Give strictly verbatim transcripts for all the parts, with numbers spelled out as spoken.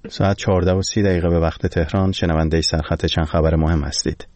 ساعت چهارده و سی دقیقه به وقت تهران. شنونده سرخط چند خبر مهم هستید.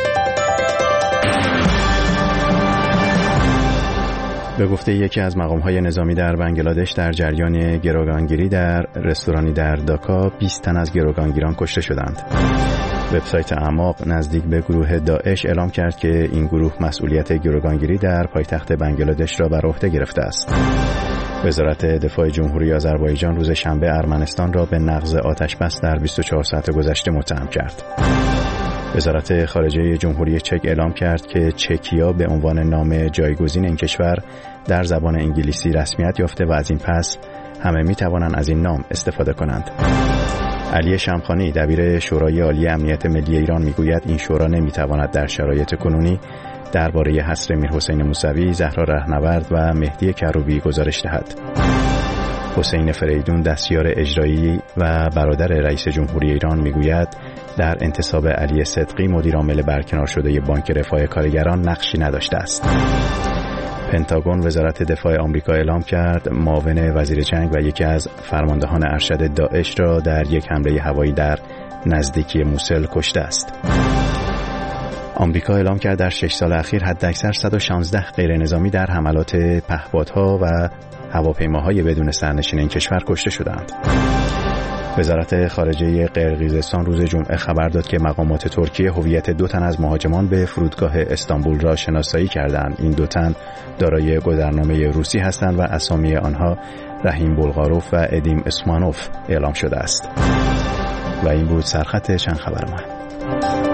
به گفته یکی از مقام‌های نظامی در بنگلادش، در جریان گروگانگیری در رستورانی در داکا بیست تن از گروگانگیران کشته شدند. وبسایت اعماق نزدیک به گروه داعش اعلام کرد که این گروه مسئولیت گروگانگیری در پایتخت بنگلادش را بر عهده گرفته است. وزارت دفاع جمهوری آذربایجان روز شنبه ارمنستان را به نقض آتش‌بس در بیست و چهار ساعت گذشته متهم کرد. وزارت خارجه جمهوری چک اعلام کرد که چکیا به عنوان نام جایگزین این کشور در زبان انگلیسی رسمیت یافته و از این پس همه می توانند از این نام استفاده کنند. علی شمخانی دبیر شورای عالی امنیت ملی ایران میگوید این شورا نمی تواند در شرایط کنونی درباره حصر میرحسین موسوی، زهرا رهنورد و مهدی کروبی گزارش دهد. حسین فریدون دستیار اجرایی و برادر رئیس جمهوری ایران میگوید در انتصاب علی صدقی مدیر عامل برکنار شده بانک رفاه کارگران نقشی نداشته است. پنتاگون وزارت دفاع آمریکا اعلام کرد معاون وزیر جنگ و یکی از فرماندهان ارشد داعش را در یک حمله هوایی در نزدیکی موسل کشته است. آمریکا اعلام کرد در شش سال اخیر حداکثر صد و شانزده غیر نظامی در حملات پهپادها و هواپیماهای بدون سرنشین این کشور کشته شدند. وزارت خارجه قرقیزستان روز جمعه خبر داد که مقامات ترکیه هویت دو تن از مهاجمان به فرودگاه استانبول را شناسایی کردند. این دو تن دارای گذرنامه روسی هستند و اسامی آنها رحیم بلغاروف و ادیم اسمانوف اعلام شده است. و این بود سرخط چند خبر ما.